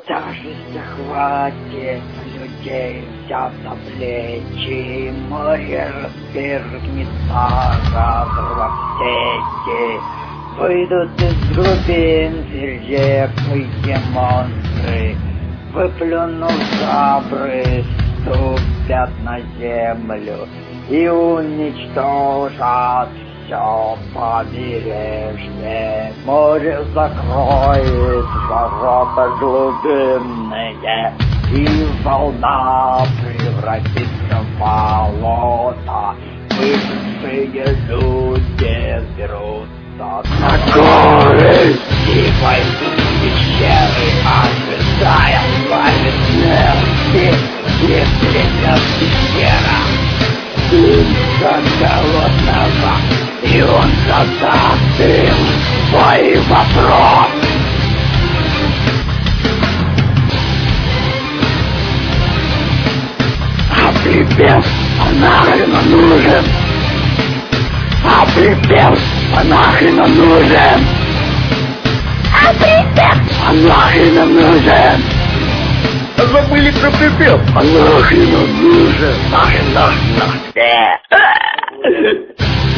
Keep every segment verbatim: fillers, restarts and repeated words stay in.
Тяжесть охватит людей, взяв на плечи, море распергнет разорвав сети. Выйдут из глубин свирепые монстры, выплюнув жабры, ступят на землю и уничтожат все побережье. Море закроет ворота глубинные, и волна превратится в болото. Бывшие люди берутся на горы и пойдут в пещеры, ожидая своей смерти. И встретят пещера птица голодного, и он задаст им свой вопрос. А припев нахрена нужен? А припев нахрена нужен? А припев нахрена нужен? Забыли про припев. А нахрена нужен? Нахрен, нахрен, нахрен.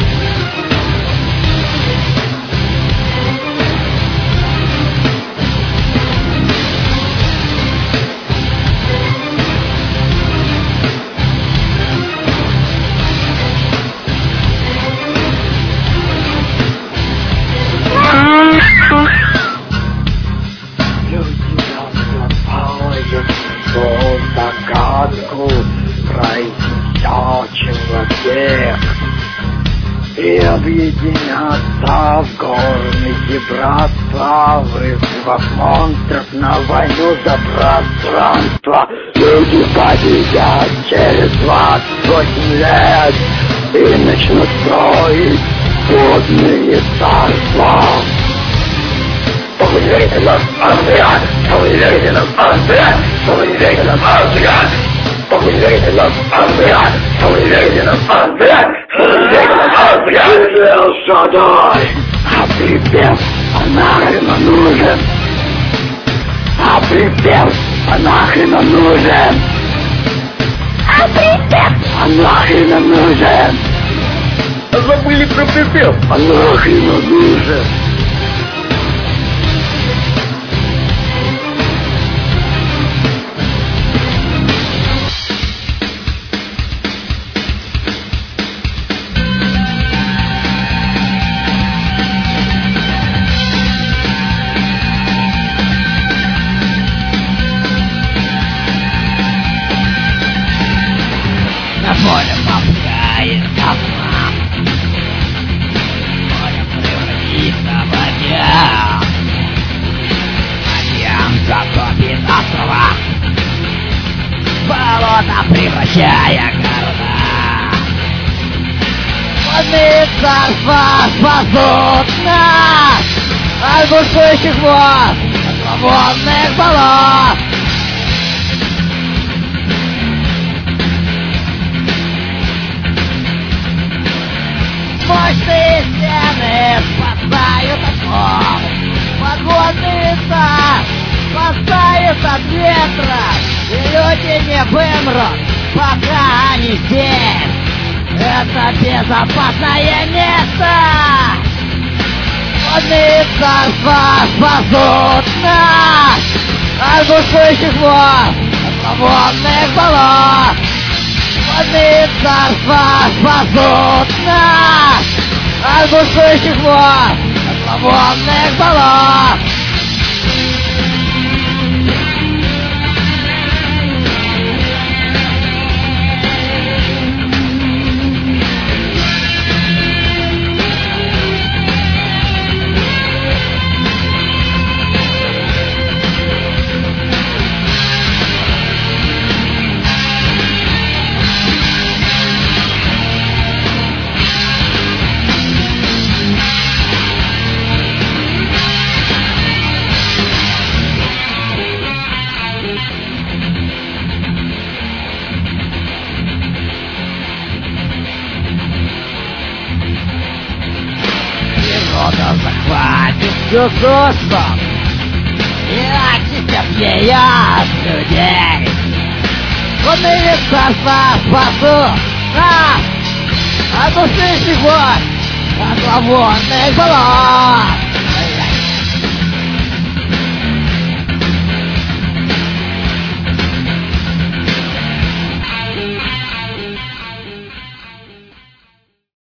Загадку произнесет человек, и объединятся в горные братства, вызвав монстров на войну за пространство. Люди победят через двадцать восемь лет и начнут строить водные царства. Что вы верите нам, Андриан? Что вы верите нам, Андриан? Что вы верите нам, Андриан? Что вы верите нам, Андриан? Что вы верите нам, Андриан? Что вы верите нам, Андриан? Эл Шадай! А припев нахрена нужен? А припев нахрена нужен? А припев нахрена нужен? Забыли про припев. Нахрена нужен? Море попускает волна, море превратится в океан, океан затопит острова, болото превращая города. Водные царства спасут нас от бушующих вод, от свободных болот. Мощные стены спасают от волн, подводные царь спасают от ветра, и люди не вымрут, пока они здесь. Это безопасное место. Водные царства спасут нас от бушующих вод, от свободных болот. Водные царства спасут нас от бушующих вод, от свободных болот. Захватит все космос и очистят ей я людей. Отныне царство спасу нас от устных войн, от зловонных болот.